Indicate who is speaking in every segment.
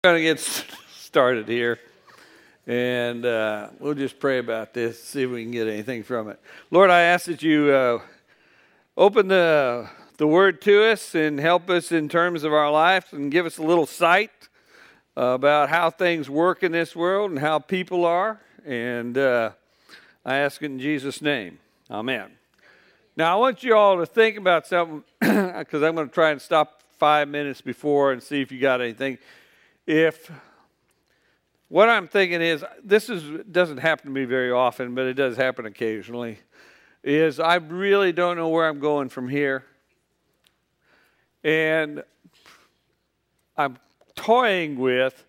Speaker 1: Going to get started here, and we'll just pray about this, see if we can get anything from it. Lord, I ask that you open the Word to us and help us in terms of our life and give us a little sight about how things work in this world and how people are, and I ask it in Jesus' name. Amen. Now, I want you all to think about something, because I'm going to try and stop 5 minutes before and see if you got anything. If what I'm thinking is, doesn't happen to me very often, but it does happen occasionally, is I really don't know where I'm going from here. And I'm toying with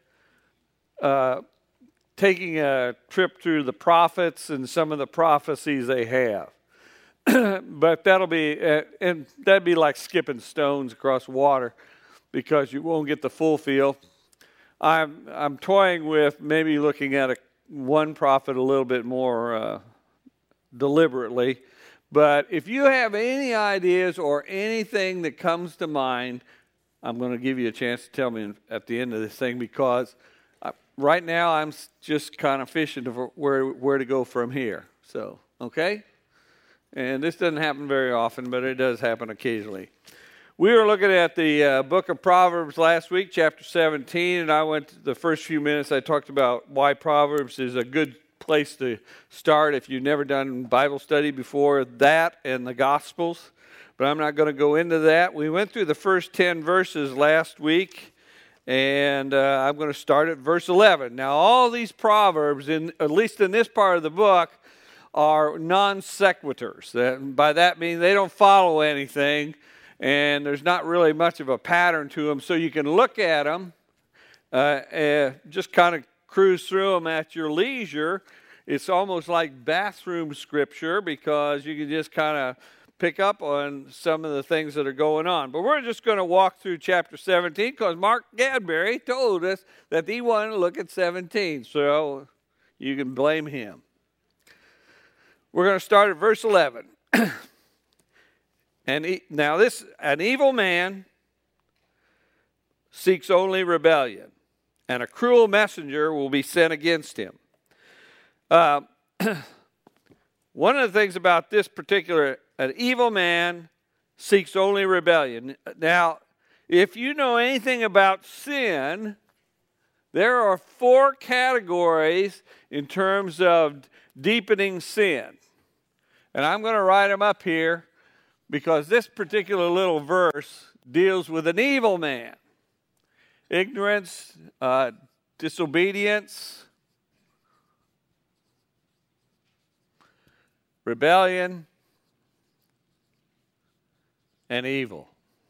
Speaker 1: taking a trip through the prophets and some of the prophecies they have. But that'd be like skipping stones across water, because you won't get the full feel. I'm toying with maybe looking at one prophet a little bit more deliberately. But if you have any ideas or anything that comes to mind, I'm going to give you a chance to tell me at the end of this thing, because right now I'm just kind of fishing for where to go from here. So, okay? And this doesn't happen very often, but it does happen occasionally. We were looking at the book of Proverbs last week, chapter 17, and I went to the first few minutes. I talked about why Proverbs is a good place to start if you've never done Bible study before, that and the Gospels. But I'm not going to go into that. We went through the first 10 verses last week, and I'm going to start at verse 11. Now, all these Proverbs, at least in this part of the book, are non sequiturs. By that means they don't follow anything. And there's not really much of a pattern to them, so you can look at them, just kind of cruise through them at your leisure. It's almost like bathroom scripture, because you can just kind of pick up on some of the things that are going on. But we're just going to walk through chapter 17, because Mark Gadberry told us that he wanted to look at 17, so you can blame him. We're going to start at verse 11. An evil man seeks only rebellion, and a cruel messenger will be sent against him. One of the things about this particular, an evil man seeks only rebellion. Now, if you know anything about sin, there are 4 categories in terms of deepening sin. And I'm going to write them up here, because this particular little verse deals with an evil man. Ignorance, disobedience, rebellion, and evil.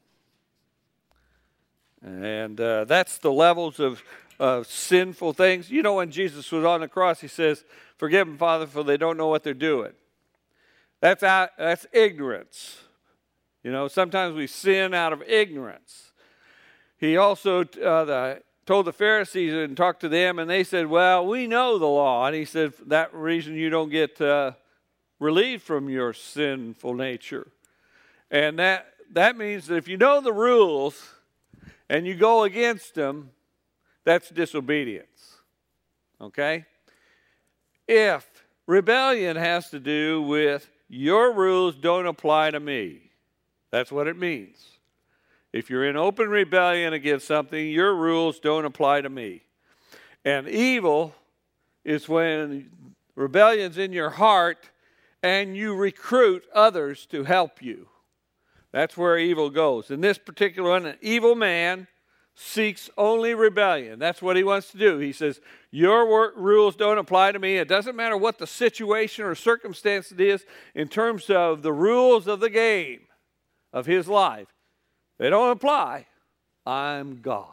Speaker 1: And that's the levels of sinful things. You know, when Jesus was on the cross, he says, "Forgive them, Father, for they don't know what they're doing." That's ignorance. You know, sometimes we sin out of ignorance. He also told the Pharisees and talked to them, and they said, "Well, we know the law." And he said, "For that reason you don't get relieved from your sinful nature." And that means that if you know the rules and you go against them, that's disobedience. Okay? If rebellion has to do with your rules don't apply to me, that's what it means. If you're in open rebellion against something, your rules don't apply to me. And evil is when rebellion's in your heart and you recruit others to help you. That's where evil goes. In this particular one, an evil man seeks only rebellion. That's what he wants to do. He says, your rules don't apply to me. It doesn't matter what the situation or circumstance it is in terms of the rules of the game of his life. They don't apply. I'm God.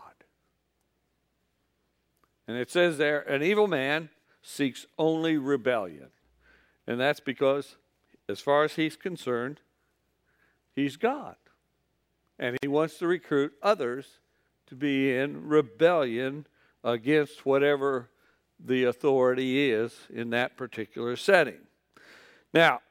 Speaker 1: And it says there, an evil man seeks only rebellion. And that's because, as far as he's concerned, he's God. And he wants to recruit others to be in rebellion against whatever the authority is in that particular setting. Now,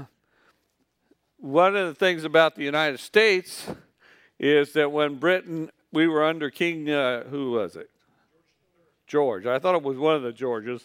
Speaker 1: one of the things about the United States is that when Britain, we were under King, who was it? George. I thought it was one of the Georges.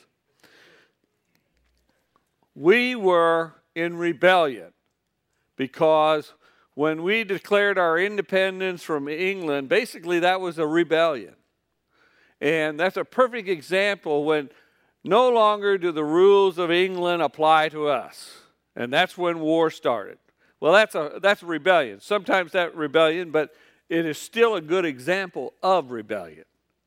Speaker 1: We were in rebellion because when we declared our independence from England, basically that was a rebellion. And that's a perfect example when no longer do the rules of England apply to us. And that's when war started. Well, that's a rebellion. Sometimes that rebellion, but it is still a good example of rebellion.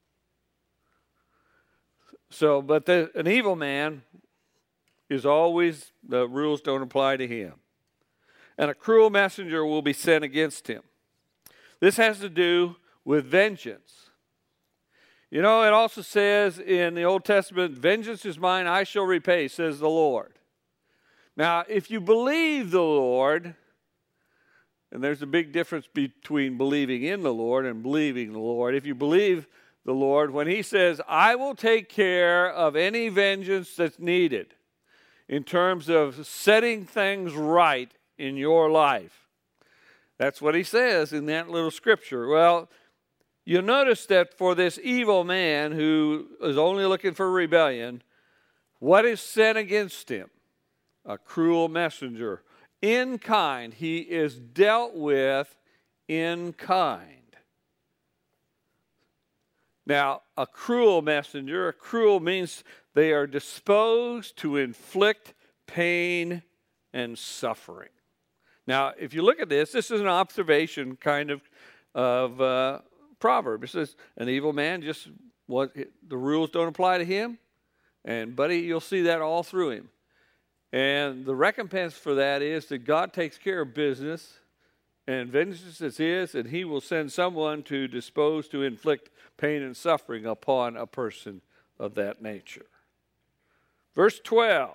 Speaker 1: So, but an evil man is always, the rules don't apply to him. And a cruel messenger will be sent against him. This has to do with vengeance. You know, it also says in the Old Testament, vengeance is mine, I shall repay, says the Lord. Now, if you believe the Lord, and there's a big difference between believing in the Lord and believing the Lord. If you believe the Lord, when he says, I will take care of any vengeance that's needed in terms of setting things right in your life. That's what he says in that little scripture. Well, you'll notice that for this evil man who is only looking for rebellion, what is sent against him? A cruel messenger. In kind. He is dealt with in kind. Now, a cruel messenger, cruel means they are disposed to inflict pain and suffering. Now, if you look at this is an observation kind of proverb. It says, an evil man, the rules don't apply to him. And, buddy, you'll see that all through him. And the recompense for that is that God takes care of business, and vengeance is his, and he will send someone to dispose to inflict pain and suffering upon a person of that nature. Verse 12.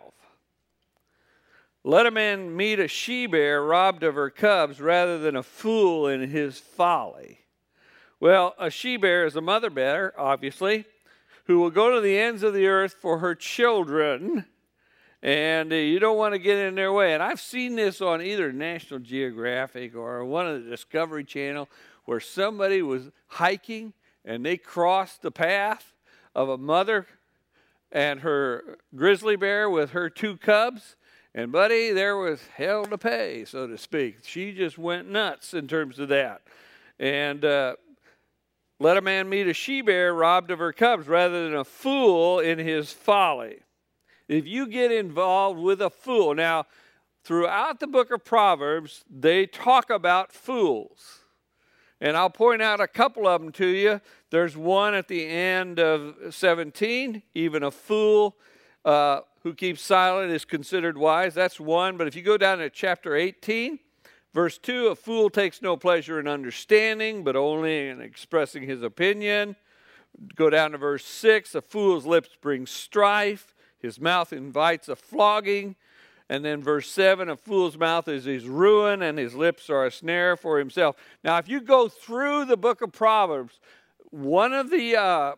Speaker 1: Let a man meet a she-bear robbed of her cubs rather than a fool in his folly. Well, a she-bear is a mother bear, obviously, who will go to the ends of the earth for her children. And you don't want to get in their way. And I've seen this on either National Geographic or one of the Discovery Channel where somebody was hiking and they crossed the path of a mother and her grizzly bear with her 2 cubs. And, buddy, there was hell to pay, so to speak. She just went nuts in terms of that. And let a man meet a she-bear robbed of her cubs rather than a fool in his folly. If you get involved with a fool, now, throughout the book of Proverbs, they talk about fools. And I'll point out a couple of them to you. There's one at the end of 17, even a fool who keeps silent is considered wise. That's one. But if you go down to chapter 18, verse 2, a fool takes no pleasure in understanding, but only in expressing his opinion. Go down to verse 6, a fool's lips bring strife. His mouth invites a flogging. And then verse 7, a fool's mouth is his ruin, and his lips are a snare for himself. Now, if you go through the book of Proverbs, one of the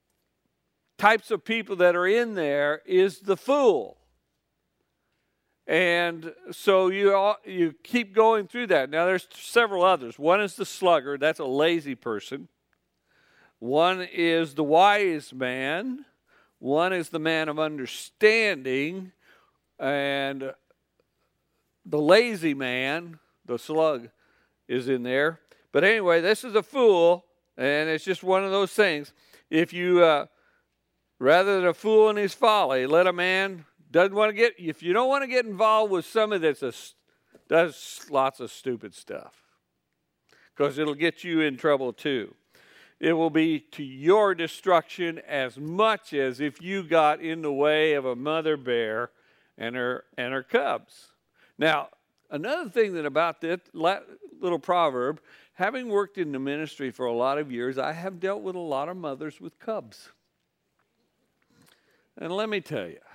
Speaker 1: types of people that are in there is the fool. And so you keep going through that. Now, there's several others. One is the sluggard. That's a lazy person. One is the wise man. One is the man of understanding, and the lazy man, the slug, is in there. But anyway, this is a fool, and it's just one of those things. If you, rather than a fool in his folly, let a man if you don't want to get involved with somebody that does lots of stupid stuff, because it'll get you in trouble too. It will be to your destruction as much as if you got in the way of a mother bear and her cubs. Now, another thing that about this little proverb, having worked in the ministry for a lot of years, I have dealt with a lot of mothers with cubs. And let me tell you,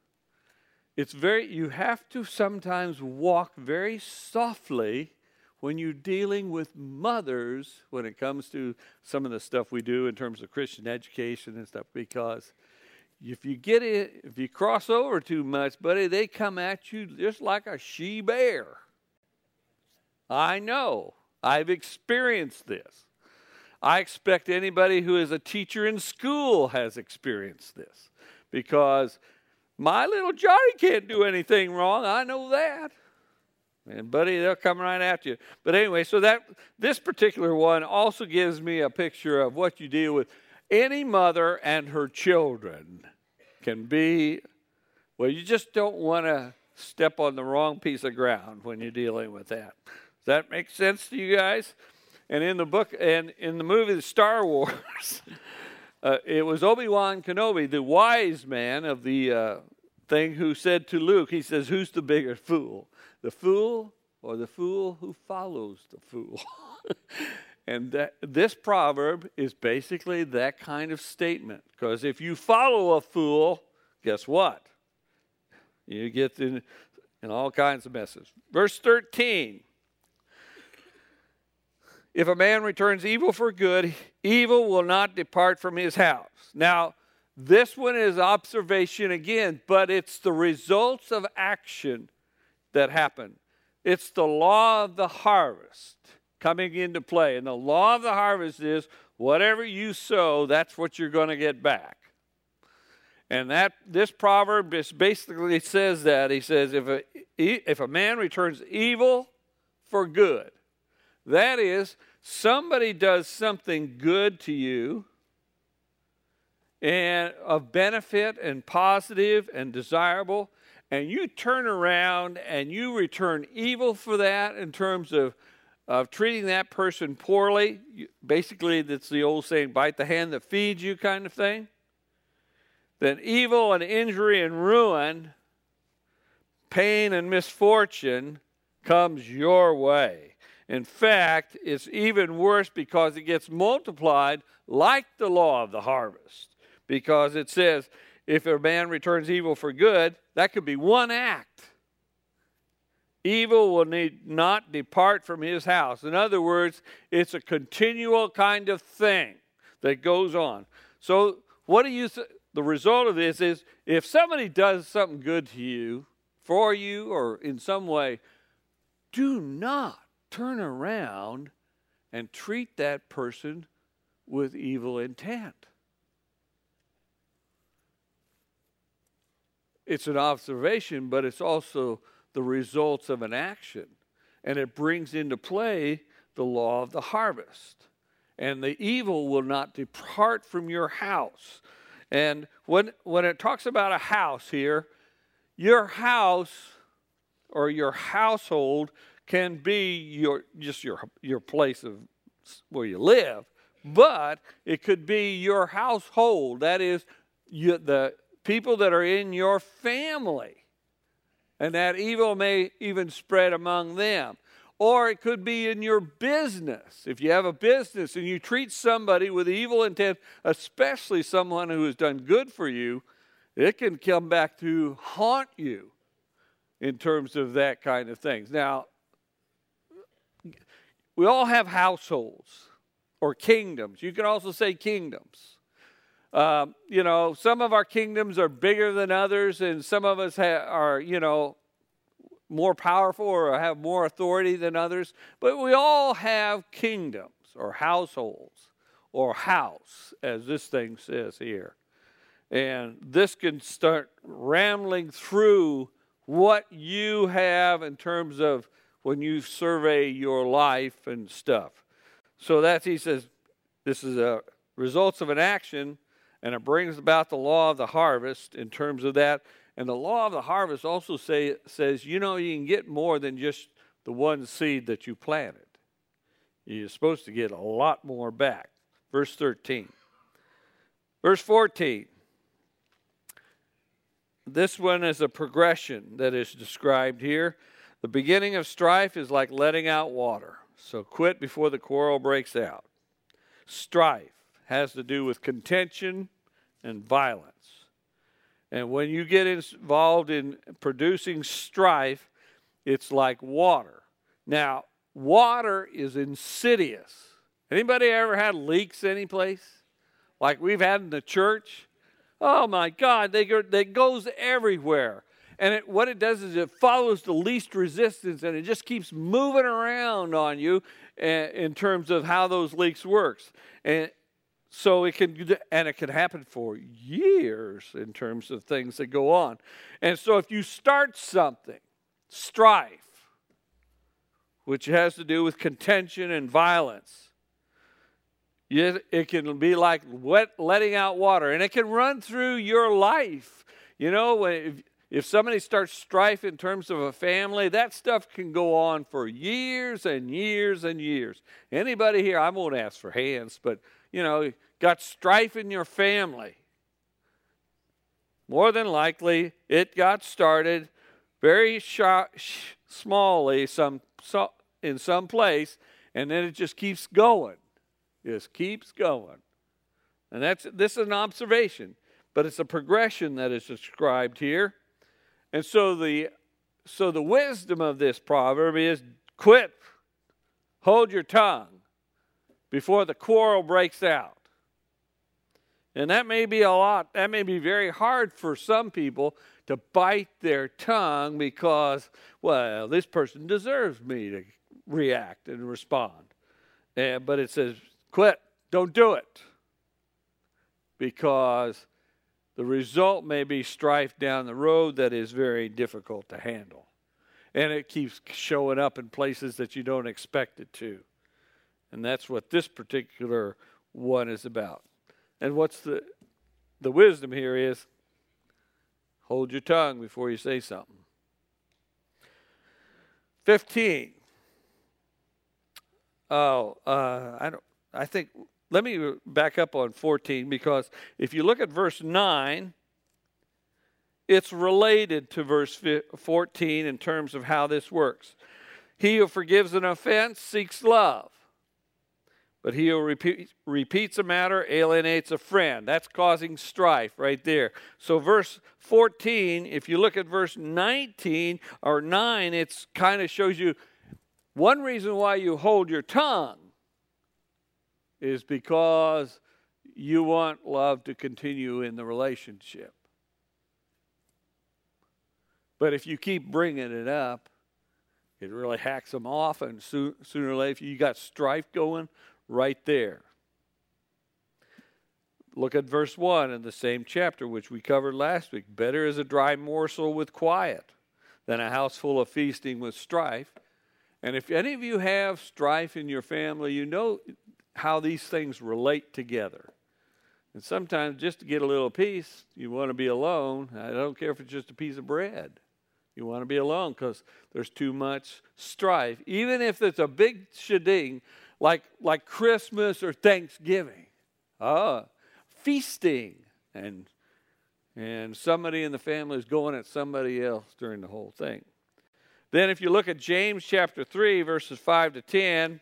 Speaker 1: you have to sometimes walk very softly when you're dealing with mothers, when it comes to some of the stuff we do in terms of Christian education and stuff, because if you cross over too much, buddy, they come at you just like a she-bear. I know. I've experienced this. I expect anybody who is a teacher in school has experienced this, because my little Johnny can't do anything wrong. I know that. And buddy, they'll come right at you. But anyway, so this particular one also gives me a picture of what you deal with. Any mother and her children can be, well, you just don't want to step on the wrong piece of ground when you're dealing with that. Does that make sense to you guys? And in the book, and in the movie Star Wars, it was Obi-Wan Kenobi, the wise man of the thing, who said to Luke, he says, who's the bigger fool? The fool or the fool who follows the fool? And this proverb is basically that kind of statement. Because if you follow a fool, guess what? You get in all kinds of messes. Verse 13. If a man returns evil for good, evil will not depart from his house. Now, this one is observation again, but it's the results of action that happen. It's the law of the harvest coming into play. And the law of the harvest is whatever you sow, that's what you're going to get back. And this proverb basically says that. He says, if a man returns evil for good, that is, somebody does something good to you and of benefit and positive and desirable, and you turn around and you return evil for that in terms of treating that person poorly. Basically, that's the old saying, bite the hand that feeds you kind of thing. Then evil and injury and ruin, pain and misfortune comes your way. In fact, it's even worse because it gets multiplied like the law of the harvest. Because it says, if a man returns evil for good, that could be one act. Evil will not depart from his house. In other words, it's a continual kind of thing that goes on. So what do you the result of this is, if somebody does something good to you, for you, or in some way, do not turn around and treat that person with evil intent. It's an observation, but it's also the results of an action. And it brings into play the law of the harvest. And the evil will not depart from your house. And when it talks about a house here, your house or your household can be your place of where you live, but it could be your household. That is, the people that are in your family, and that evil may even spread among them. Or it could be in your business. If you have a business and you treat somebody with evil intent, especially someone who has done good for you, it can come back to haunt you in terms of that kind of things. Now, we all have households or kingdoms. You can also say kingdoms. Some of our kingdoms are bigger than others, and some of us are, more powerful or have more authority than others. But we all have kingdoms or households or house, as this thing says here. And this can start rambling through what you have in terms of when you survey your life and stuff. So he says, this is a results of an action, and it brings about the law of the harvest in terms of that. And the law of the harvest also says, you can get more than just the one seed that you planted. You're supposed to get a lot more back. Verse 13. Verse 14. This one is a progression that is described here. The beginning of strife is like letting out water. So quit before the quarrel breaks out. Strife has to do with contention and violence. And when you get involved in producing strife, it's like water. Now, water is insidious. Anybody ever had leaks anyplace? Like we've had in the church? Oh my God, they goes everywhere. And what it does is it follows the least resistance, and it just keeps moving around on you. in terms of how those leaks works. And so it can happen for years in terms of things that go on. And so if you start something, strife, which has to do with contention and violence, it can be like letting out water, and it can run through your life. You know, if somebody starts strife in terms of a family, that stuff can go on for years and years and years. Anybody here, I won't ask for hands, but, you know, got strife in your family. More than likely, it got started very smallly in some place, and then it just keeps going. Just keeps going. And this is an observation, but it's a progression that is described here. And so the wisdom of this proverb is quit, hold your tongue before the quarrel breaks out. And that may be very hard for some people to bite their tongue because, well, this person deserves me to react and respond. But it says, quit, don't do it. Because the result may be strife down the road that is very difficult to handle. And it keeps showing up in places that you don't expect it to. And that's what this particular one is about. And what's the wisdom here is, hold your tongue before you say something. 15. Let me back up on 14, because if you look at verse 9, it's related to verse 14 in terms of how this works. He who forgives an offense seeks love, but he who repeats a matter alienates a friend. That's causing strife right there. So verse 14, if you look at verse 19 or 9, it kind of shows you one reason why you hold your tongue is because you want love to continue in the relationship. But if you keep bringing it up, it really hacks them off, and sooner or later you got strife going right there. Look at verse 1 in the same chapter, which we covered last week. Better is a dry morsel with quiet than a house full of feasting with strife. And if any of you have strife in your family, you know how these things relate together. And sometimes just to get a little peace, you want to be alone. I don't care if it's just a piece of bread. You want to be alone because there's too much strife. Even if it's a big sheding, like Christmas or Thanksgiving. Feasting. And somebody in the family is going at somebody else during the whole thing. Then if you look at James chapter 3, verses 5 to 10,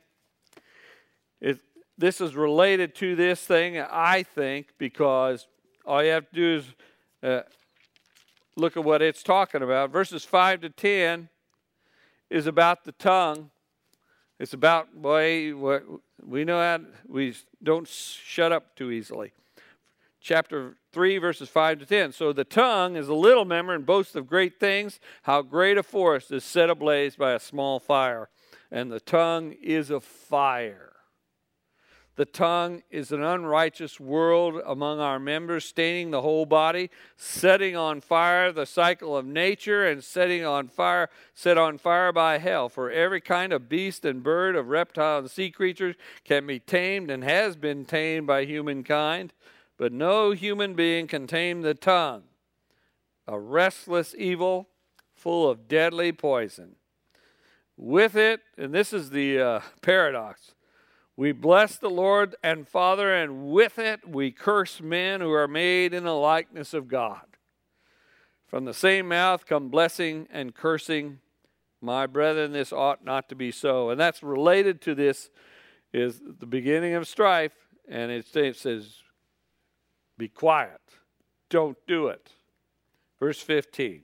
Speaker 1: this is related to this thing, I think, because all you have to do is look at what it's talking about. Verses 5 to 10 is about the tongue. It's about, we know how we don't shut up too easily. Chapter 3, verses 5 to 10. So the tongue is a little member and boasts of great things. How great a forest is set ablaze by a small fire. And the tongue is a fire. The tongue is an unrighteous world among our members, staining the whole body, setting on fire the cycle of nature, and set on fire by hell. For every kind of beast and bird, of reptile and sea creatures can be tamed and has been tamed by humankind, but no human being can tame the tongue, a restless evil full of deadly poison. With it, and this is the paradox, we bless the Lord and Father, and with it we curse men who are made in the likeness of God. From the same mouth come blessing and cursing. My brethren, this ought not to be so. And that's related to this, is the beginning of strife, and it says, be quiet. Don't do it. Verse 15.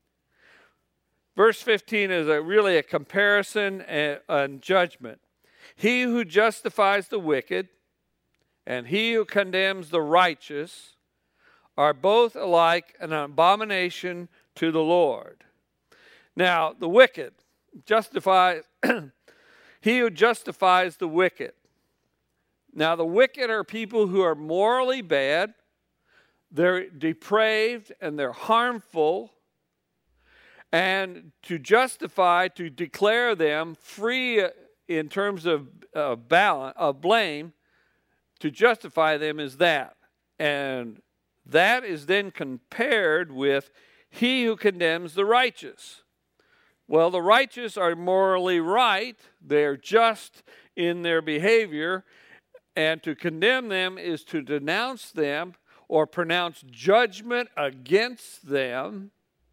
Speaker 1: Verse 15 is really a comparison and judgment. He who justifies the wicked and he who condemns the righteous are both alike an abomination to the Lord. Now, the wicked justifies, He who justifies the wicked. Now, the wicked are people who are morally bad, they're depraved, and they're harmful. And to justify, to declare them free in terms of blame, to justify them is that. And that is then compared with he who condemns the righteous. Well, the righteous are morally right. They're just in their behavior. And to condemn them is to denounce them or pronounce judgment against them.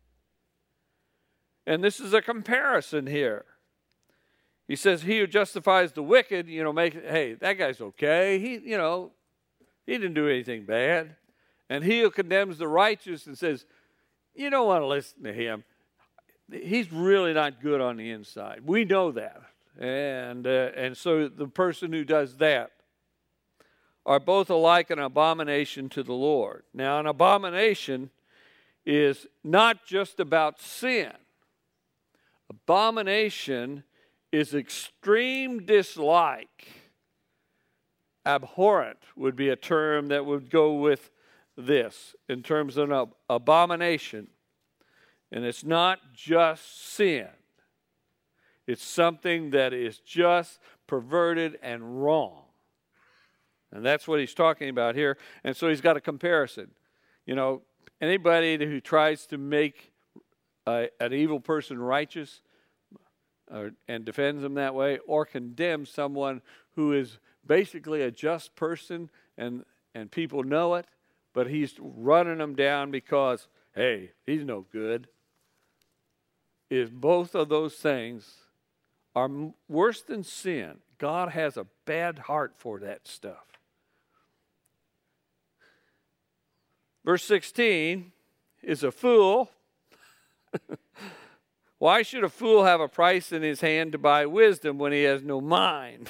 Speaker 1: And this is a comparison here. He says, he who justifies the wicked, hey, that guy's okay. He didn't do anything bad. And he who condemns the righteous and says, you don't want to listen to him. He's really not good on the inside. We know that. And so the person who does that are both alike an abomination to the Lord. Now, an abomination is not just about sin. Abomination is extreme dislike. Abhorrent would be a term that would go with this in terms of an abomination. And it's not just sin. It's something that is just perverted and wrong. And that's what he's talking about here. And so he's got a comparison. Anybody who tries to make an evil person righteous and defends them that way, or condemns someone who is basically a just person and people know it, but he's running them down because, hey, he's no good. If both of those things are worse than sin, God has a bad heart for that stuff. Verse 16 is a fool. Why should a fool have a price in his hand to buy wisdom when he has no mind?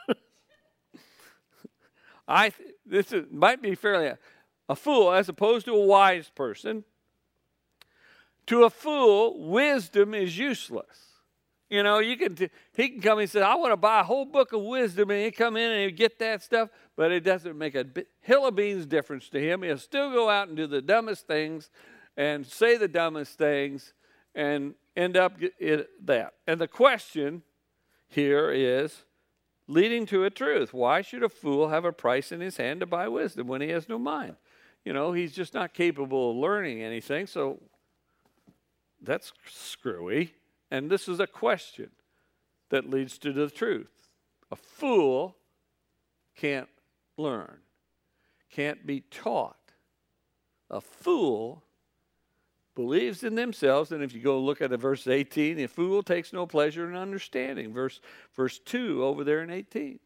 Speaker 1: Might be fairly a fool as opposed to a wise person. To a fool, wisdom is useless. He can come and say, I want to buy a whole book of wisdom, and he come in and he get that stuff, but it doesn't make a hill of beans difference to him. He'll still go out and do the dumbest things and say the dumbest things and end up that. And the question here is leading to a truth. Why should a fool have a price in his hand to buy wisdom when he has no mind? He's just not capable of learning anything, so that's screwy. And this is a question that leads to the truth. A fool can't learn, can't be taught. A fool believes in themselves, and if you go look at verse 18, a fool takes no pleasure in understanding. Verse 2 over there in 18.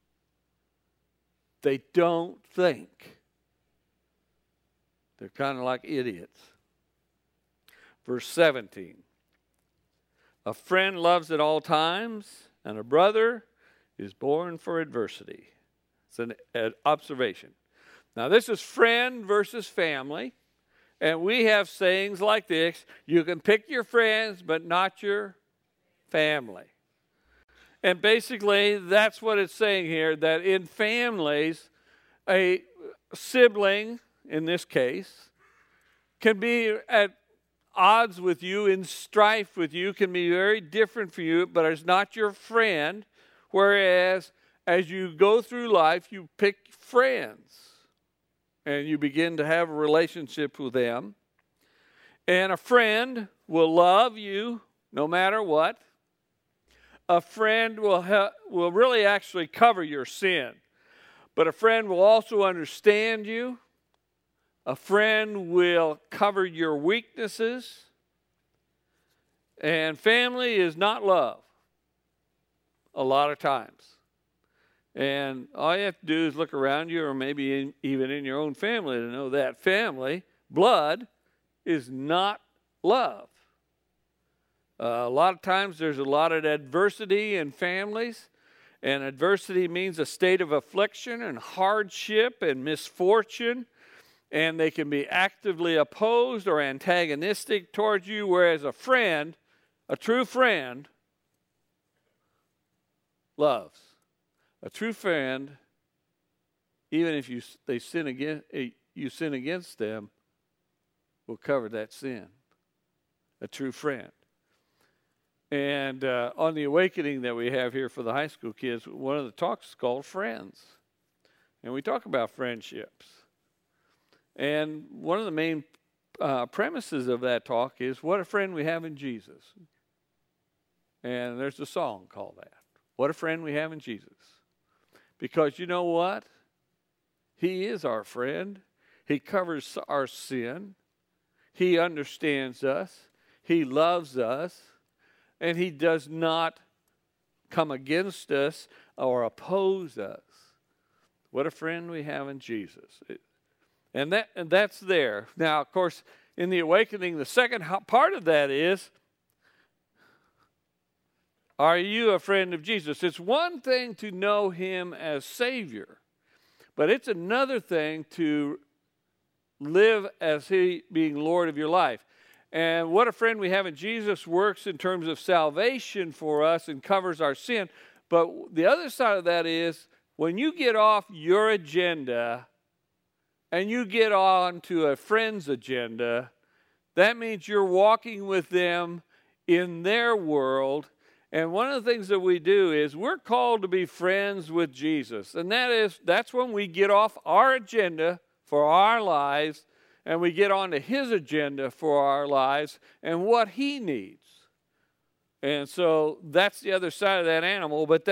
Speaker 1: They don't think. They're kind of like idiots. Verse 17. A friend loves at all times, and a brother is born for adversity. It's an observation. Now, this is friend versus family, and we have sayings like this. You can pick your friends, but not your family. And basically, that's what it's saying here, that in families, a sibling, in this case, can be at odds with you, in strife with you, can be very different for you, but it's not your friend. Whereas as you go through life, you pick friends and you begin to have a relationship with them. And a friend will love you no matter what. A friend will really actually cover your sin. But a friend will also understand you. A friend will cover your weaknesses. And family is not love a lot of times. And all you have to do is look around you, or maybe even in your own family, to know that family, blood, is not love. A lot of times there's a lot of adversity in families. And adversity means a state of affliction and hardship and misfortune. And they can be actively opposed or antagonistic towards you, whereas a friend, a true friend, loves. A true friend, even if you sin against them, will cover that sin. A true friend. And on the awakening that we have here for the high school kids, one of the talks is called Friends. And we talk about friendships. And one of the main premises of that talk is what a friend we have in Jesus. And there's a song called that. What a friend we have in Jesus. Because you know what? He is our friend. He covers our sin. He understands us. He loves us. And he does not come against us or oppose us. What a friend we have in Jesus. And that's there. Now, of course, in the awakening, the second part of that is, are you a friend of Jesus? It's one thing to know him as Savior, but it's another thing to live as he being Lord of your life. And what a friend we have in Jesus works in terms of salvation for us and covers our sin. But the other side of that is when you get off your agenda and you get on to a friend's agenda, that means you're walking with them in their world. And one of the things that we do is we're called to be friends with Jesus. And that's when we get off our agenda for our lives and we get on to his agenda for our lives and what he needs. And so that's the other side of that animal. But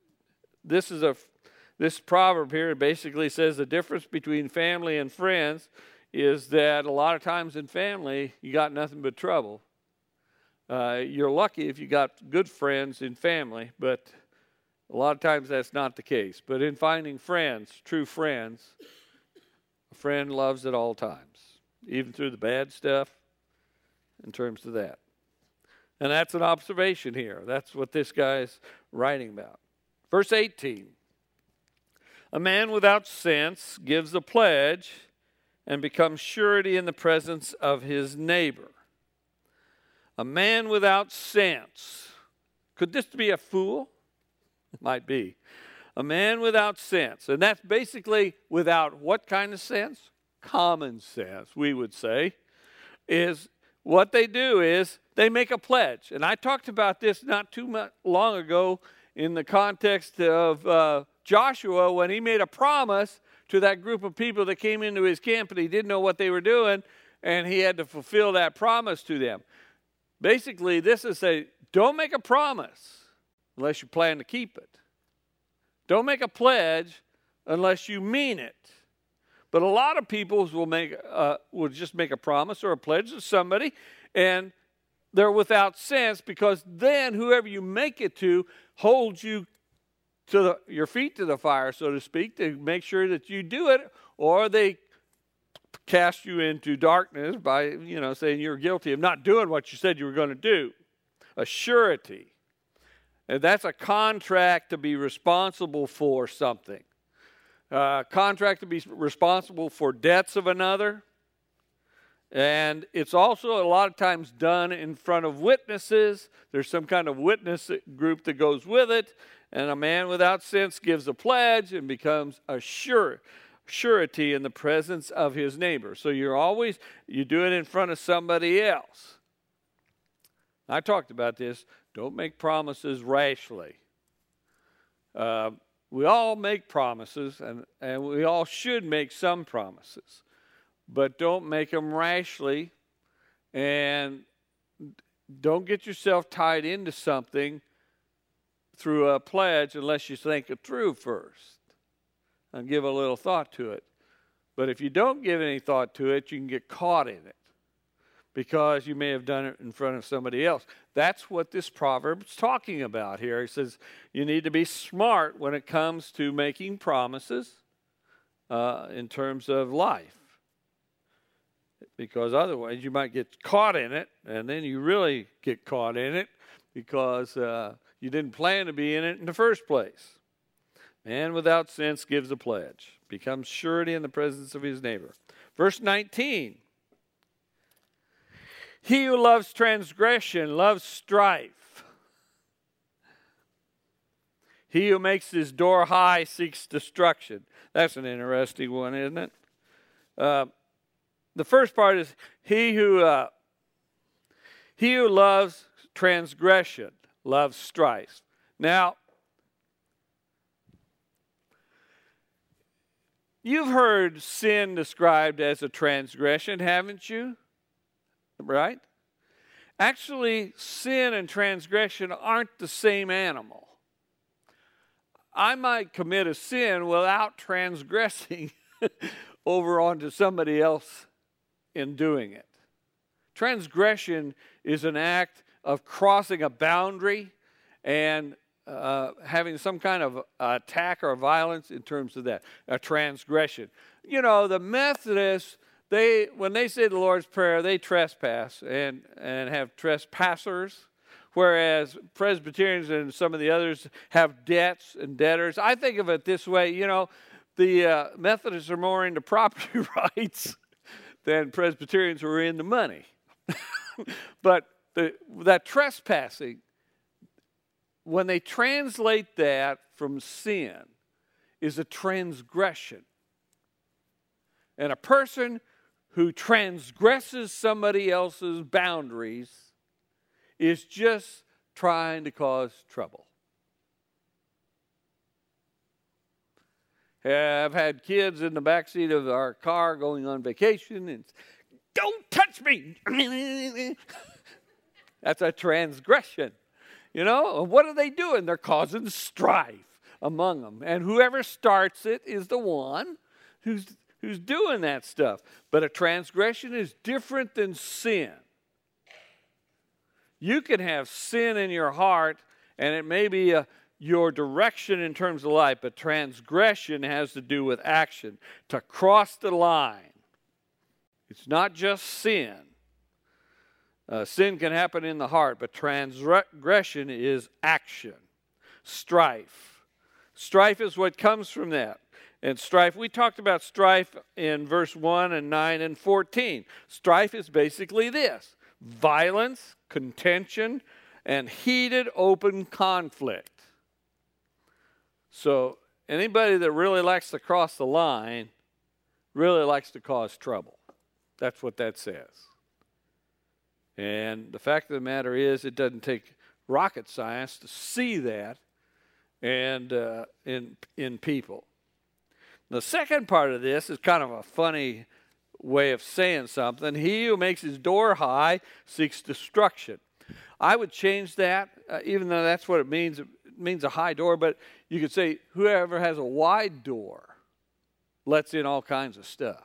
Speaker 1: this proverb here basically says the difference between family and friends is that a lot of times in family, you got nothing but trouble. You're lucky if you got good friends in family, but a lot of times that's not the case. But in finding friends, true friends, a friend loves at all times, even through the bad stuff in terms of that. And that's an observation here. That's what this guy's writing about. Verse 18. A man without sense gives a pledge and becomes surety in the presence of his neighbor. A man without sense. Could this be a fool? It might be. A man without sense. And that's basically without what kind of sense? Common sense, we would say. Is what they do is they make a pledge. And I talked about this not too much long ago in the context of Joshua when he made a promise to that group of people that came into his camp and he didn't know what they were doing and he had to fulfill that promise to them. Basically, this is don't make a promise unless you plan to keep it. Don't make a pledge unless you mean it. But a lot of people will just make a promise or a pledge to somebody, and they're without sense because then whoever you make it to holds you to your feet to the fire, so to speak, to make sure that you do it, or they cast you into darkness by, saying you're guilty of not doing what you said you were going to do. A surety. And that's a contract to be responsible for something. Contract to be responsible for debts of another. And it's also a lot of times done in front of witnesses. There's some kind of witness group that goes with it. And a man without sense gives a pledge and becomes a surety in the presence of his neighbor. So you do it in front of somebody else. I talked about this. Don't make promises rashly. We all make promises, and we all should make some promises. But don't make them rashly, and don't get yourself tied into something through a pledge unless you think it through first and give a little thought to it. But if you don't give any thought to it, you can get caught in it because you may have done it in front of somebody else. That's what this proverb is talking about here. He says you need to be smart when it comes to making promises in terms of life. Because otherwise you might get caught in it, and then you really get caught in it because you didn't plan to be in it in the first place. Man without sense gives a pledge, becomes surety in the presence of his neighbor. Verse 19. He who loves transgression loves strife. He who makes his door high seeks destruction. That's an interesting one, isn't it? The first part is he who loves transgression loves strife. Now, you've heard sin described as a transgression, haven't you? Right? Actually, sin and transgression aren't the same animal. I might commit a sin without transgressing over onto somebody else in doing it. Transgression is an act of crossing a boundary and having some kind of attack or violence in terms of that, a transgression. You know, the Methodists, when they say the Lord's Prayer, they trespass and have trespassers, whereas Presbyterians and some of the others have debts and debtors. I think of it this way, you know, the Methodists are more into property rights than Presbyterians were into money. But that trespassing, when they translate that from sin, is a transgression. And a person who transgresses somebody else's boundaries is just trying to cause trouble. I've had kids in the backseat of our car going on vacation and, don't touch me. That's a transgression. You know, what are they doing? They're causing strife among them. And whoever starts it is the one who's doing that stuff. But a transgression is different than sin. You can have sin in your heart, and it may be your direction in terms of life, but transgression has to do with action, to cross the line. It's not just sin. Sin can happen in the heart, but transgression is action. Strife. Strife is what comes from that. And strife, we talked about strife in verse 1 and 9 and 14. Strife is basically this: violence, contention, and heated open conflict. So anybody that really likes to cross the line really likes to cause trouble. That's what that says. And the fact of the matter is, it doesn't take rocket science to see that and in people. The second part of this is kind of a funny way of saying something. He who makes his door high seeks destruction. I would change that, even though that's what it means. It means a high door, but you could say whoever has a wide door lets in all kinds of stuff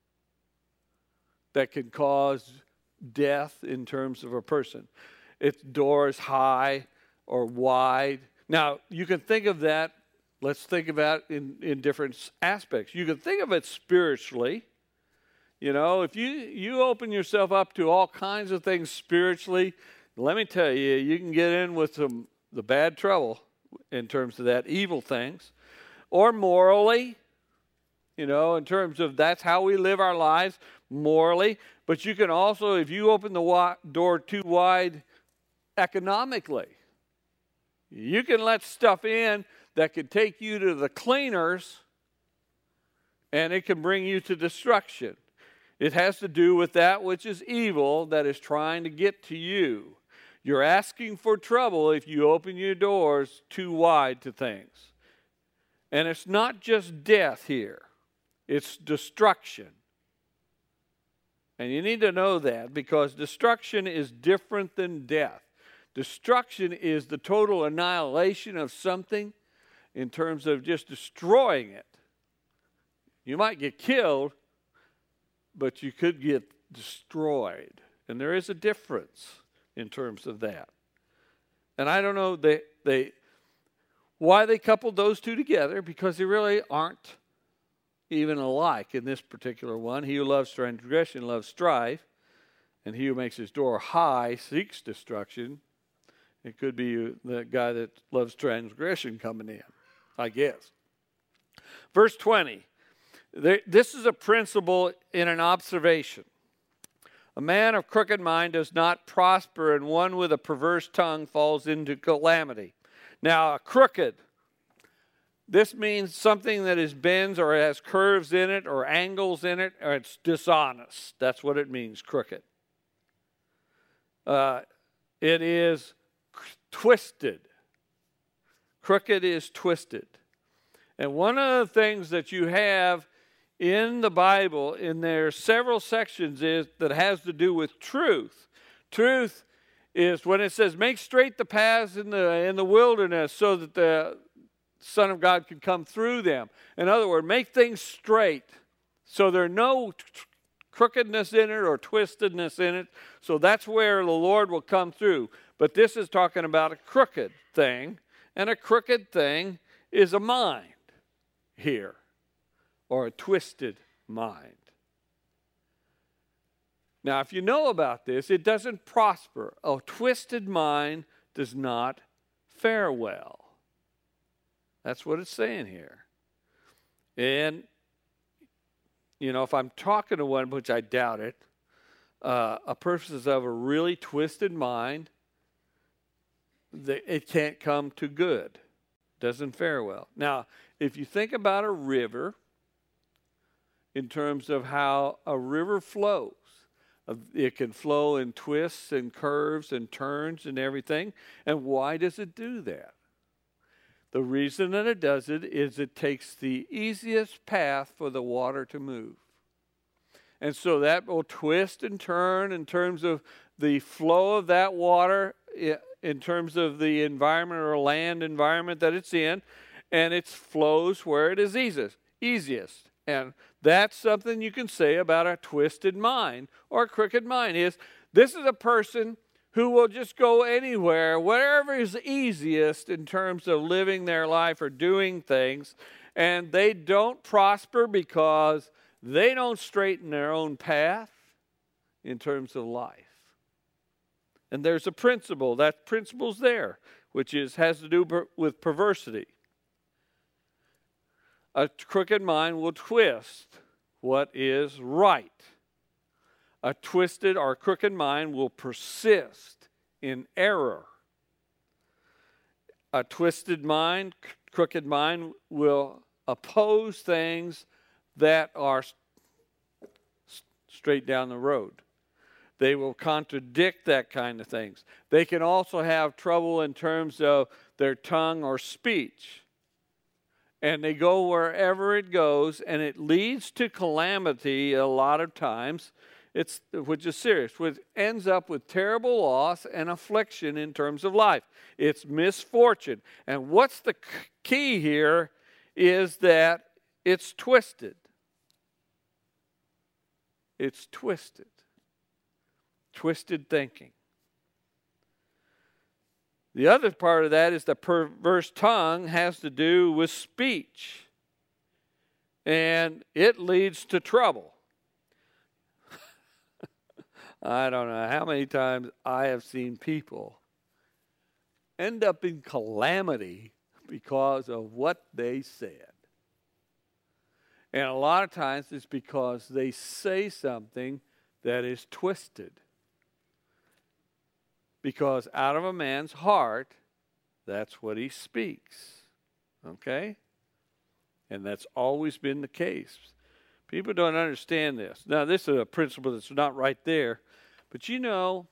Speaker 1: that can cause death in terms of a person. Its door is high or wide. Now, you can think of that, let's think about it in different aspects. You can think of it spiritually. You know, if you open yourself up to all kinds of things spiritually, let me tell you, you can get in with the bad trouble in terms of that, evil things. Or morally, you know, in terms of that's how we live our lives, morally. But you can also, if you open the door too wide economically, you can let stuff in that could take you to the cleaners, and it can bring you to destruction. It has to do with that which is evil that is trying to get to you. You're asking for trouble if you open your doors too wide to things. And it's not just death here. It's destruction. And you need to know that, because destruction is different than death. Destruction is the total annihilation of something in terms of just destroying it. You might get killed, but you could get destroyed. And there is a difference in terms of that. And I don't know why they coupled those two together, because they really aren't even alike in this particular one. He who loves transgression loves strife, and he who makes his door high seeks destruction. It could be the guy that loves transgression coming in, I guess. Verse 20. This is a principle in an observation. A man of crooked mind does not prosper, and one with a perverse tongue falls into calamity. Now, a crooked This means something that is bends or has curves in it or angles in it, or it's dishonest. That's what it means, crooked. It is twisted. Crooked is twisted. And one of the things that you have in the Bible, in their several sections, is that has to do with truth. Truth is when it says, make straight the paths in the wilderness so that the Son of God can come through them. In other words, make things straight so there's no crookedness in it or twistedness in it. So that's where the Lord will come through. But this is talking about a crooked thing, and a crooked thing is a mind here, or a twisted mind. Now, if you know about this, it doesn't prosper. A twisted mind does not fare well. That's what it's saying here. And, you know, if I'm talking to one, which I doubt it, a person of a really twisted mind, it can't come to good. Doesn't fare well. Now, if you think about a river, in terms of how a river flows, it can flow in twists and curves and turns and everything. And why does it do that? The reason that it does it is it takes the easiest path for the water to move. And so that will twist and turn in terms of the flow of that water, in terms of the environment or land environment that it's in, and it flows where it is easiest. And that's something you can say about a twisted mind or a crooked mind. This is a person who will just go anywhere, whatever is easiest in terms of living their life or doing things, and they don't prosper because they don't straighten their own path in terms of life. And there's a principle, that principle's there, which has to do with perversity. A crooked mind will twist what is right. A twisted or crooked mind will persist in error. A twisted mind, crooked mind, will oppose things that are straight down the road. They will contradict that kind of things. They can also have trouble in terms of their tongue or speech. And they go wherever it goes, and it leads to calamity a lot of times, which is serious, which ends up with terrible loss and affliction in terms of life. It's misfortune. And what's the key here is that it's twisted. It's twisted. Twisted thinking. The other part of that is the perverse tongue has to do with speech. And it leads to trouble. I don't know how many times I have seen people end up in calamity because of what they said. And a lot of times it's because they say something that is twisted. Because out of a man's heart, that's what he speaks. Okay? And that's always been the case. People don't understand this. Now, this is a principle that's not right there. But you know,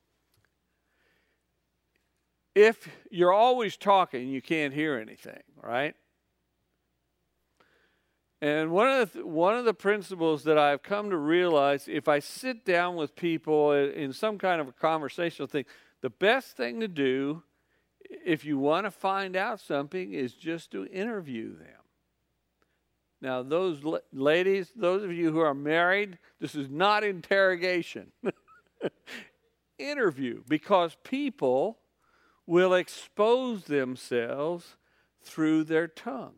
Speaker 1: if you're always talking, you can't hear anything, right? And one of the principles that I've come to realize, if I sit down with people in some kind of a conversational thing, the best thing to do, if you want to find out something, is just to interview them. Now, those ladies, those of you who are married, this is not interrogation. Interview, because people will expose themselves through their tongue.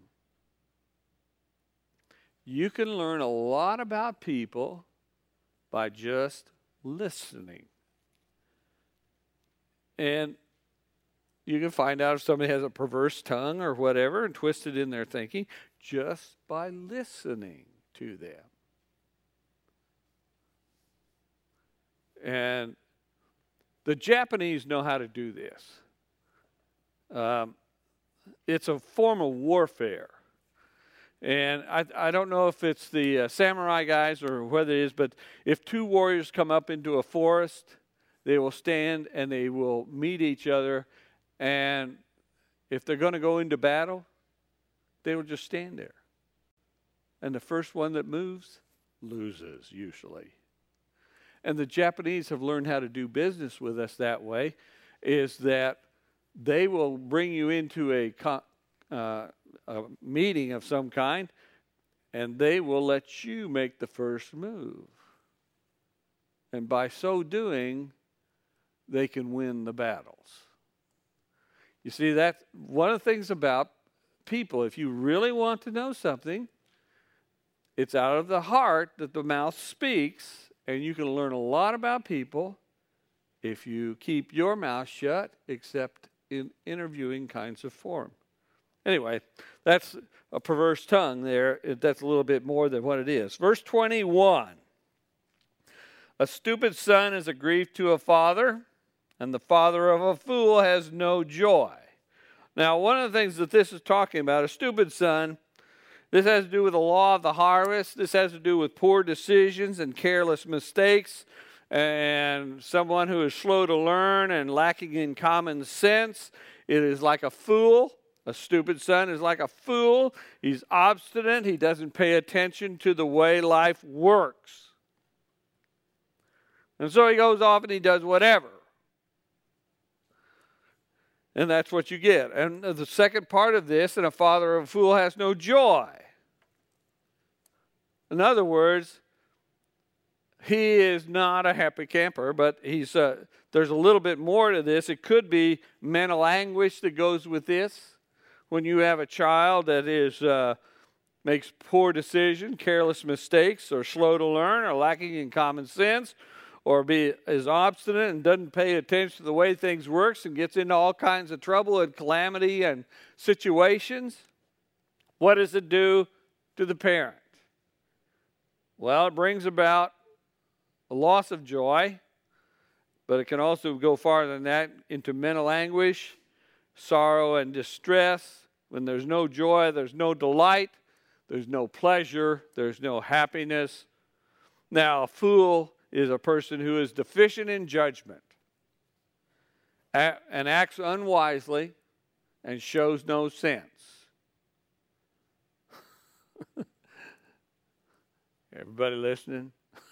Speaker 1: You can learn a lot about people by just listening. And you can find out if somebody has a perverse tongue or whatever and twisted in their thinking just by listening to them. And the Japanese know how to do this. it's a form of warfare. And I don't know if it's the samurai guys or whether it is, but if two warriors come up into a forest, they will stand and they will meet each other. And if they're going to go into battle, they will just stand there. And the first one that moves loses, usually. And the Japanese have learned how to do business with us that way, is that they will bring you into a meeting of some kind, and they will let you make the first move. And by so doing, they can win the battles. You see, that's one of the things about people. If you really want to know something, it's out of the heart that the mouth speaks, and you can learn a lot about people if you keep your mouth shut, except in interviewing kinds of form. Anyway, that's a perverse tongue there. That's a little bit more than what it is. Verse 21. A stupid son is a grief to a father, and the father of a fool has no joy. Now, one of the things that this is talking about, a stupid son, this has to do with the law of the harvest. This has to do with poor decisions and careless mistakes, and someone who is slow to learn and lacking in common sense. It is like a fool. A stupid son is like a fool. He's obstinate. He doesn't pay attention to the way life works. And so he goes off and he does whatever. And that's what you get. And the second part of this, and a father of a fool has no joy. In other words, he is not a happy camper, but there's a little bit more to this. It could be mental anguish that goes with this. When you have a child that makes poor decisions, careless mistakes, or slow to learn, or lacking in common sense, or is obstinate and doesn't pay attention to the way things works and gets into all kinds of trouble and calamity and situations, what does it do to the parent? Well, it brings about a loss of joy, but it can also go farther than that into mental anguish, sorrow and distress. When there's no joy, there's no delight, there's no pleasure, there's no happiness. Now, a fool is a person who is deficient in judgment and acts unwisely and shows no sense. Everybody listening?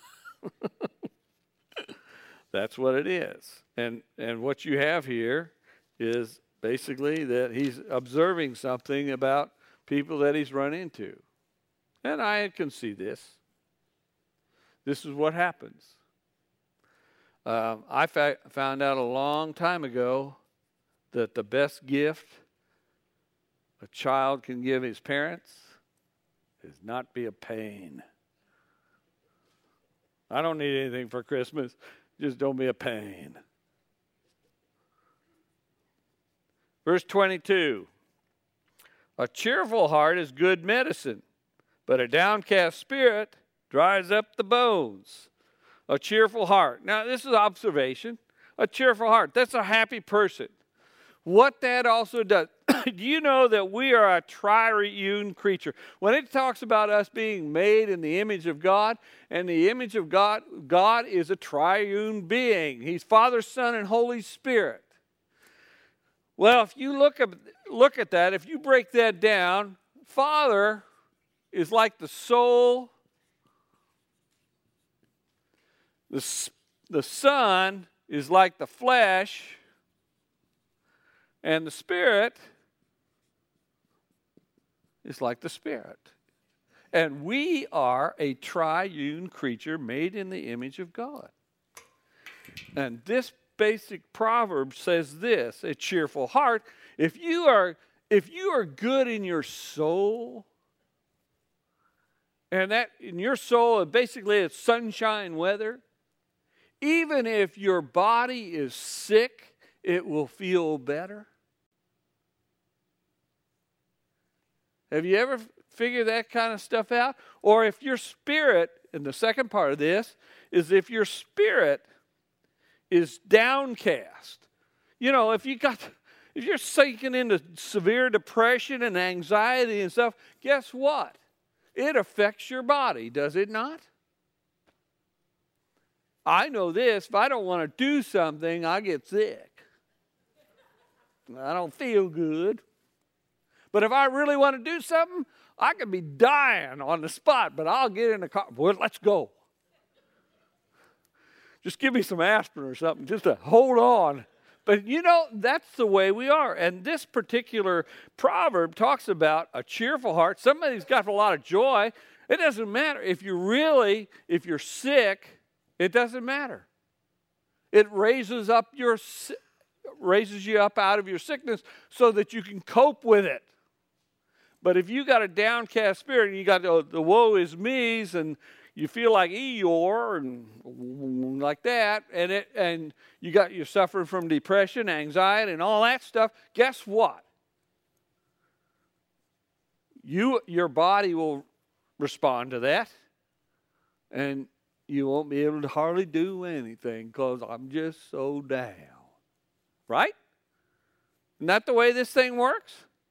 Speaker 1: That's what it is. And what you have here is basically that he's observing something about people that he's run into. And I can see this. This is what happens. I found out a long time ago that the best gift a child can give his parents is not be a pain. I don't need anything for Christmas. Just don't be a pain. Verse 22. A cheerful heart is good medicine, but a downcast spirit dries up the bones. A cheerful heart. Now, this is observation. A cheerful heart. That's a happy person. What that also does, do you know that we are a triune creature? When it talks about us being made in the image of God, and the image of God, God is a triune being. He's Father, Son, and Holy Spirit. Well, if you look at that, if you break that down, Father is like the soul. The Son is like the flesh. And the Spirit is like the Spirit. And we are a triune creature made in the image of God. And this basic proverb says this: a cheerful heart. If you are good in your soul, and that in your soul, basically it's sunshine weather, even if your body is sick, it will feel better. Have you ever figured that kind of stuff out? Or if your spirit, and the second part of this, is if your spirit is downcast. You know, if if you're sinking into severe depression and anxiety and stuff, guess what? It affects your body, does it not? I know this, if I don't want to do something, I get sick. I don't feel good. But if I really want to do something, I could be dying on the spot, but I'll get in the car. Boy, let's go. Just give me some aspirin or something just to hold on. But you know, that's the way we are. And this particular proverb talks about a cheerful heart. Somebody's got a lot of joy. It doesn't matter. If you're sick, it doesn't matter. It raises you up out of your sickness so that you can cope with it. But if you got a downcast spirit and you got the woe is me's and you feel like Eeyore and like that, and you're suffering from depression, anxiety, and all that stuff, guess what? Your body will respond to that, and you won't be able to hardly do anything because I'm just so down. Right? Isn't that the way this thing works?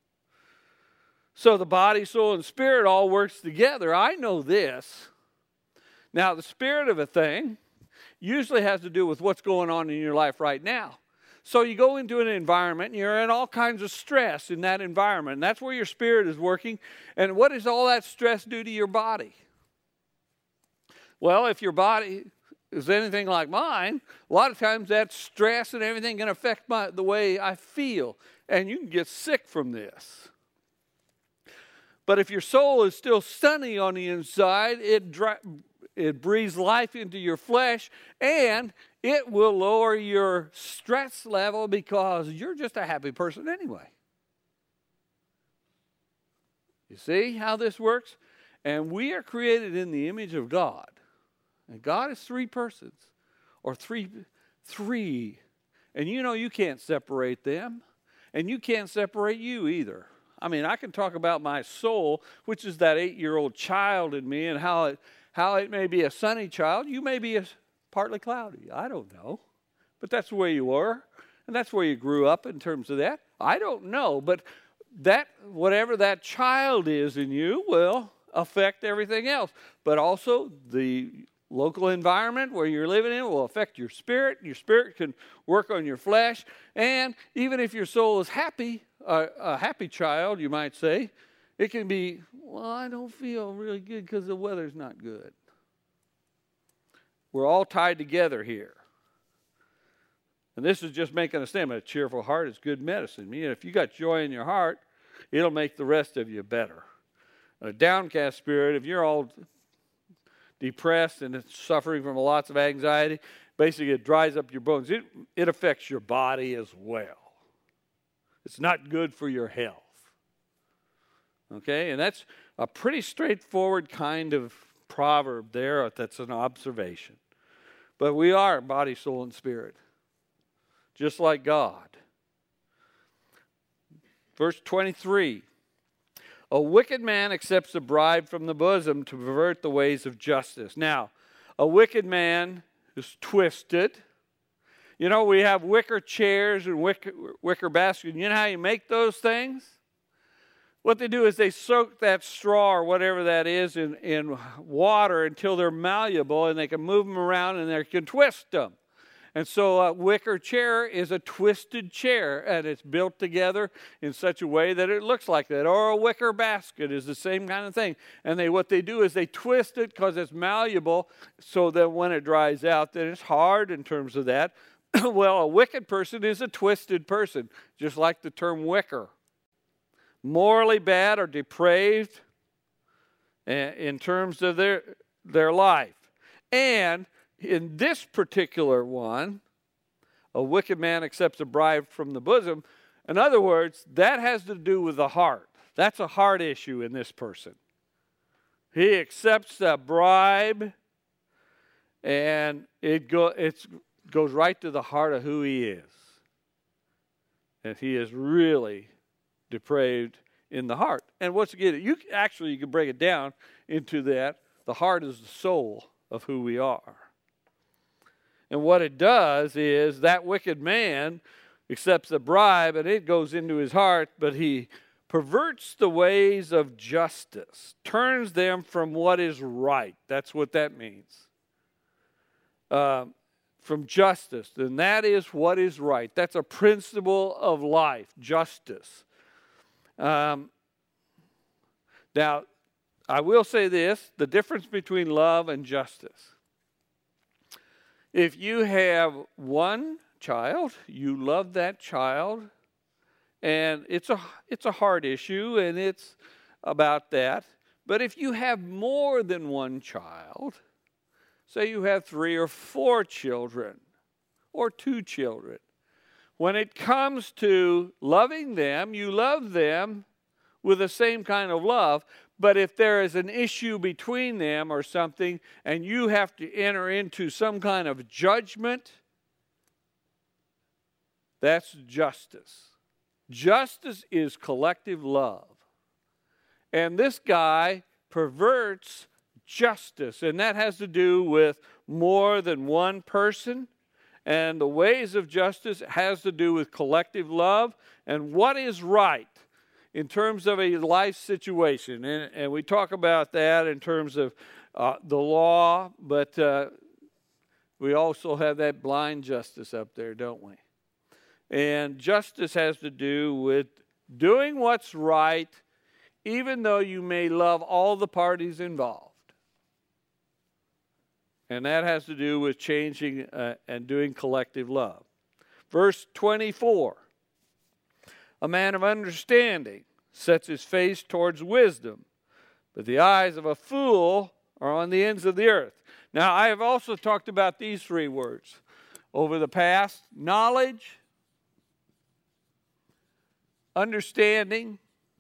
Speaker 1: So the body, soul, and spirit all works together. I know this. Now, the spirit of a thing usually has to do with what's going on in your life right now. So you go into an environment, and you're in all kinds of stress in that environment. And that's where your spirit is working. And what does all that stress do to your body? Well, if your body is anything like mine, a lot of times that stress and everything can affect the way I feel. And you can get sick from this. But if your soul is still sunny on the inside, it breathes life into your flesh, and it will lower your stress level because you're just a happy person anyway. You see how this works? And we are created in the image of God. And God is three persons, or three. And you know you can't separate them, and you can't separate you either. I mean, I can talk about my soul, which is that 8-year-old child in me, and how it may be a sunny child. You may be partly cloudy. I don't know. But that's the way you were, and that's where you grew up in terms of that. I don't know, but that whatever that child is in you will affect everything else. But also the local environment where you're living in will affect your spirit. Your spirit can work on your flesh. And even if your soul is happy, a happy child, you might say, it can be, well, I don't feel really good because the weather's not good. We're all tied together here. And this is just making a statement. A cheerful heart is good medicine. You know, if you got joy in your heart, it'll make the rest of you better. A downcast spirit, if you're all depressed and suffering from lots of anxiety, basically it dries up your bones. It affects your body as well. It's not good for your health. Okay, and that's a pretty straightforward kind of proverb there. That's an observation. But we are body, soul, and spirit, just like God. Verse 23. A wicked man accepts a bribe from the bosom to pervert the ways of justice. Now, a wicked man is twisted. You know, we have wicker chairs and wicker baskets. You know how you make those things? What they do is they soak that straw or whatever that is in water until they're malleable, and they can move them around and they can twist them. And so a wicker chair is a twisted chair, and it's built together in such a way that it looks like that. Or a wicker basket is the same kind of thing. And what they do is they twist it because it's malleable, so that when it dries out, then it's hard in terms of that. Well, a wicked person is a twisted person, just like the term wicker. Morally bad or depraved in terms of their life. And in this particular one, a wicked man accepts a bribe from the bosom. In other words, that has to do with the heart. That's a heart issue in this person. He accepts a bribe, and it goes right to the heart of who he is. And he is really depraved in the heart. And once again, you can break it down into that. The heart is the soul of who we are. And what it does is that wicked man accepts the bribe, and it goes into his heart, but he perverts the ways of justice, turns them from what is right. That's what that means. From justice, and that is what is right. That's a principle of life, justice. Now, I will say this, the difference between love and justice. If you have one child, you love that child, and it's a hard issue, and it's about that. But if you have more than one child, say you have 3 or 4 children, or 2 children, when it comes to loving them, you love them with the same kind of love. But if there is an issue between them or something, and you have to enter into some kind of judgment, that's justice. Justice is collective love. And this guy perverts justice, and that has to do with more than one person. And the ways of justice has to do with collective love and what is right in terms of a life situation. And we talk about that in terms of the law, but we also have that blind justice up there, don't we? And justice has to do with doing what's right, even though you may love all the parties involved. And that has to do with changing and doing collective love. Verse 24. A man of understanding sets his face towards wisdom, but the eyes of a fool are on the ends of the earth. Now, I have also talked about these 3 words over the past: knowledge, understanding,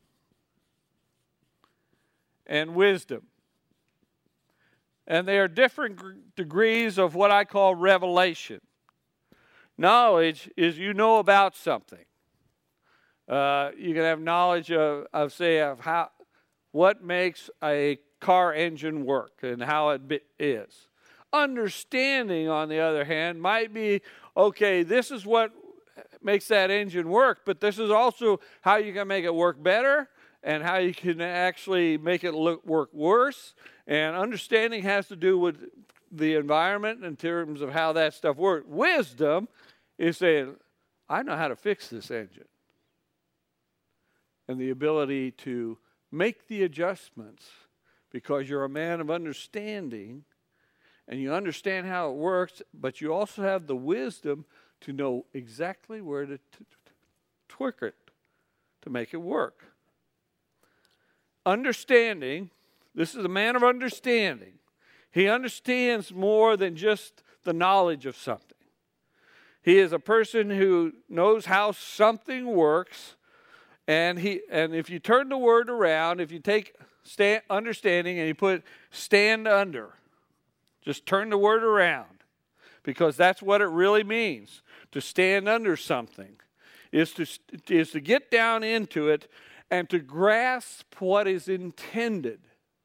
Speaker 1: and wisdom. And they are different degrees of what I call revelation. Knowledge is you know about something. You can have knowledge of how, what makes a car engine work and how it is. Understanding, on the other hand, might be, okay, this is what makes that engine work, but this is also how you can make it work better and how you can actually make it work worse. And understanding has to do with the environment in terms of how that stuff works. Wisdom is saying, I know how to fix this engine. And the ability to make the adjustments because you're a man of understanding and you understand how it works, but you also have the wisdom to know exactly where to tweak it to make it work. Understanding, this is a man of understanding. He understands more than just the knowledge of something. He is a person who knows how something works. And if you turn the word around, if you take understanding and you put stand under, just turn the word around, because that's what it really means. To stand under something is to get down into it and to grasp what is intended.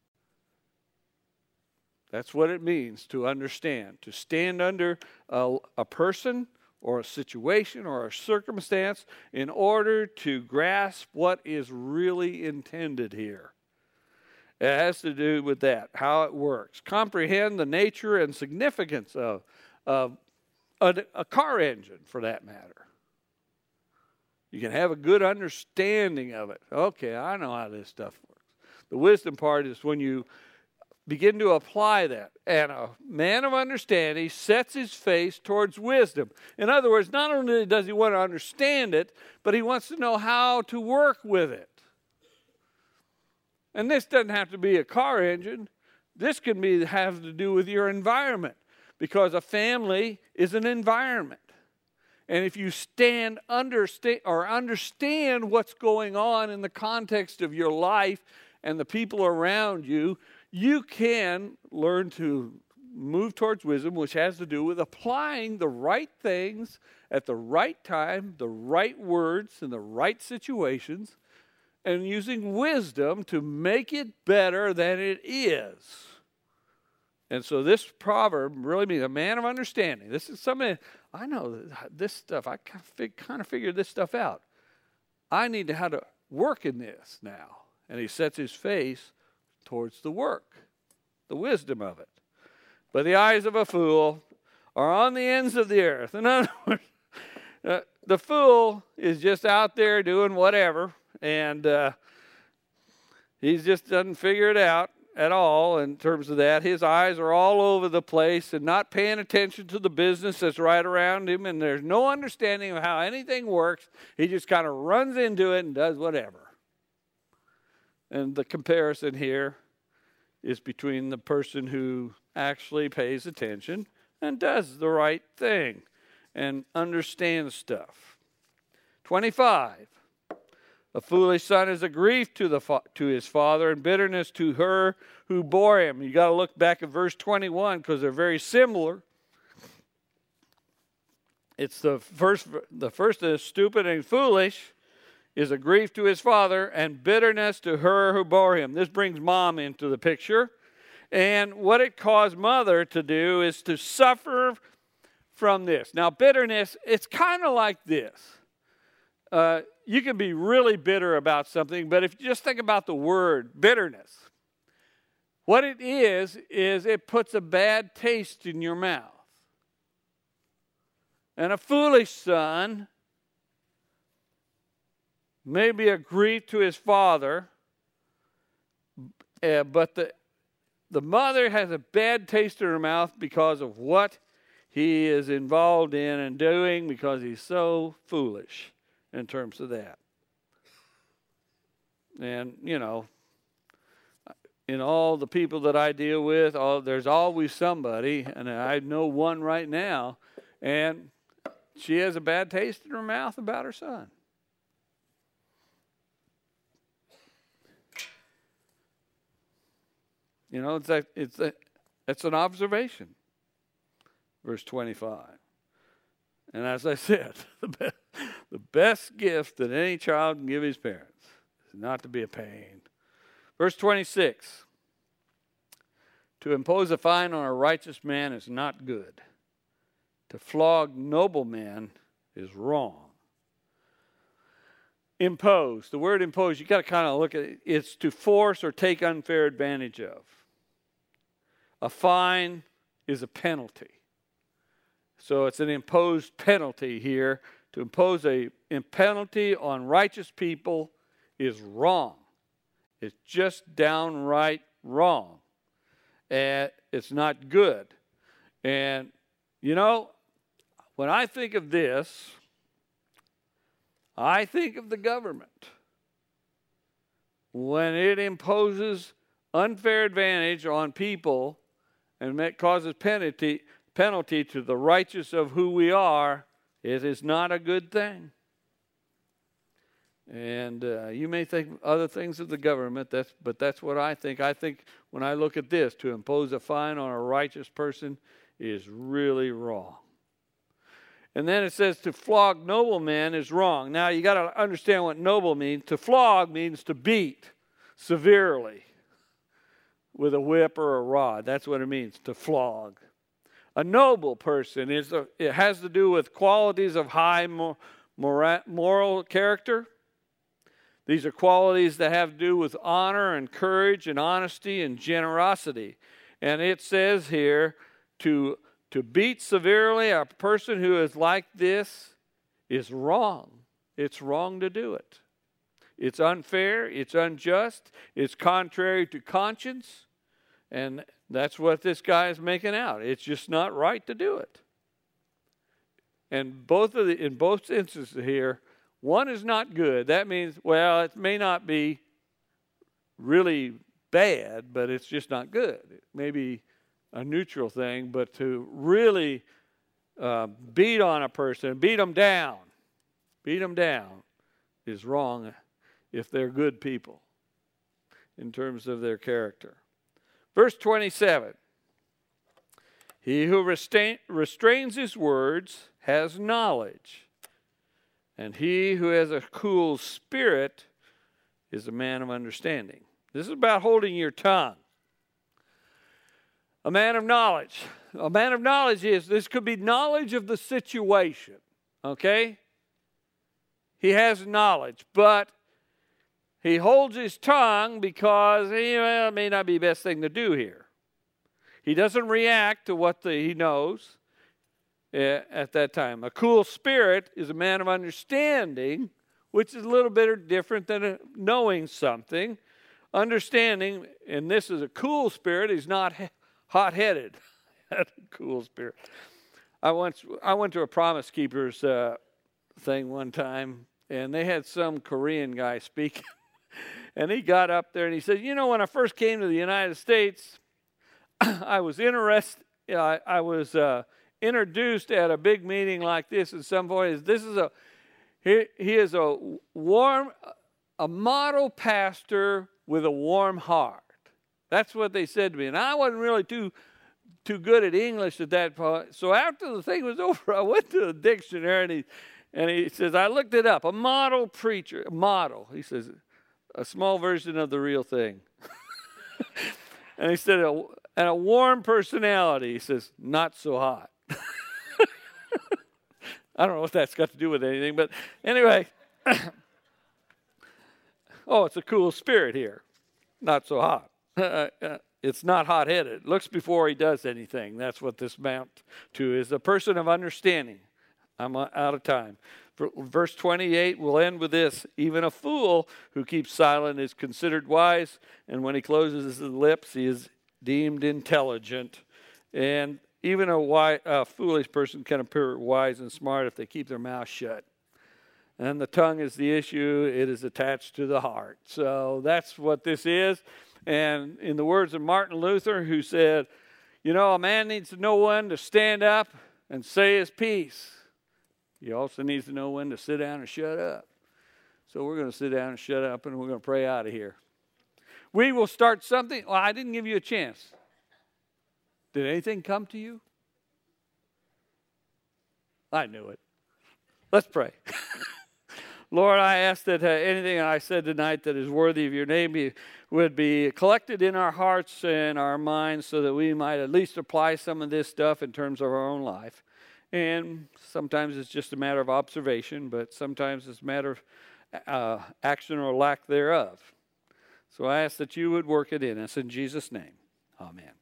Speaker 1: That's what it means to understand. To stand under a person or a situation or a circumstance in order to grasp what is really intended here. It has to do with that, how it works. Comprehend the nature and significance of a car engine, for that matter. You can have a good understanding of it. Okay, I know how this stuff works. The wisdom part is when you begin to apply that. And a man of understanding sets his face towards wisdom. In other words, not only does he want to understand it, but he wants to know how to work with it. And this doesn't have to be a car engine. This can have to do with your environment, because a family is an environment. And if you understand what's going on in the context of your life and the people around you, you can learn to move towards wisdom, which has to do with applying the right things at the right time, the right words in the right situations, and using wisdom to make it better than it is. And so this proverb really means a man of understanding. This is something, I know this stuff, I kind of figured this stuff out. I need to how to work in this now. And he sets his face towards the work, the wisdom of it. But the eyes of a fool are on the ends of the earth. In other words, the fool is just out there doing whatever, and he just doesn't figure it out at all in terms of that. His eyes are all over the place and not paying attention to the business that's right around him, and there's no understanding of how anything works. He just kind of runs into it and does whatever. And the comparison here is between the person who actually pays attention and does the right thing and understands stuff. 25. A foolish son is a grief to his father, and bitterness to her who bore him. You got to look back at verse 21 because they're very similar. It's the first is stupid and foolish is a grief to his father, and bitterness to her who bore him. This brings mom into the picture. And what it caused mother to do is to suffer from this. Now, bitterness, it's kind of like this. You can be really bitter about something, but if you just think about the word bitterness, what it is it puts a bad taste in your mouth. And a foolish son may be a grief to his father, but the mother has a bad taste in her mouth because of what he is involved in and doing, because he's so foolish in terms of that. And, you know, in all the people that I deal with, there's always somebody, and I know one right now, and she has a bad taste in her mouth about her son. You know, it's an observation. Verse 25. And as I said, the best gift that any child can give his parents is not to be a pain. Verse 26. To impose a fine on a righteous man is not good. To flog noble men is wrong. Impose. The word impose, you got to kind of look at it. It's to force or take unfair advantage of. A fine is a penalty. So it's an imposed penalty here. To impose a penalty on righteous people is wrong. It's just downright wrong. And it's not good. And, you know, when I think of this, I think of the government. When it imposes unfair advantage on people and it causes penalty to the righteous of who we are, it is not a good thing. And you may think other things of the government, but that's what I think. I think when I look at this, to impose a fine on a righteous person is really wrong. And then it says to flog noble men is wrong. Now you got to understand what noble means. To flog means to beat severely with a whip or a rod. That's what it means, to flog. A noble person it has to do with qualities of high moral character. These are qualities that have to do with honor and courage and honesty and generosity. And it says here to beat severely a person who is like this is wrong. It's wrong to do it. It's unfair, it's unjust, it's contrary to conscience, and that's what this guy is making out. It's just not right to do it. And in both instances here, one is not good. That means, well, it may not be really bad, but it's just not good. It may be a neutral thing, but to really beat on a person, beat them down is wrong if they're good people in terms of their character. Verse 27, he who restrains his words has knowledge, and he who has a cool spirit is a man of understanding. This is about holding your tongue. A man of knowledge. A man of knowledge this could be knowledge of the situation, okay? He has knowledge, but he holds his tongue because it may not be the best thing to do here. He doesn't react to what he knows at that time. A cool spirit is a man of understanding, which is a little bit different than knowing something. Understanding, and this is a cool spirit, he's not hot-headed. That's a cool spirit. I went to a Promise Keepers thing one time, and they had some Korean guy speaking. And he got up there and he said, when I first came to the United States, I was interested. I was introduced at a big meeting like this, and some boy he is a model pastor with a warm heart. That's what they said to me, and I wasn't really too good at English at that point. So after the thing was over, I went to the dictionary, and he says, I looked it up. A model preacher, he says, a small version of the real thing. And he said, and a warm personality. He says, not so hot. I don't know what that's got to do with anything, but anyway. It's a cool spirit here. Not so hot. It's not hot-headed. Looks before he does anything. That's what this amounts to, is a person of understanding. I'm out of time. Verse 28, we'll end with this. Even a fool who keeps silent is considered wise, and when he closes his lips, he is deemed intelligent. And even a foolish person can appear wise and smart if they keep their mouth shut. And the tongue is the issue. It is attached to the heart. So that's what this is. And in the words of Martin Luther, who said, a man needs to know when to stand up and say his piece. He also needs to know when to sit down and shut up. So we're going to sit down and shut up, and we're going to pray out of here. We will start something. Well, I didn't give you a chance. Did anything come to you? I knew it. Let's pray. Lord, I ask that anything I said tonight that is worthy of your name would be collected in our hearts and our minds so that we might at least apply some of this stuff in terms of our own life. And sometimes it's just a matter of observation, but sometimes it's a matter of action or lack thereof. So I ask that you would work it in us in Jesus' name. Amen.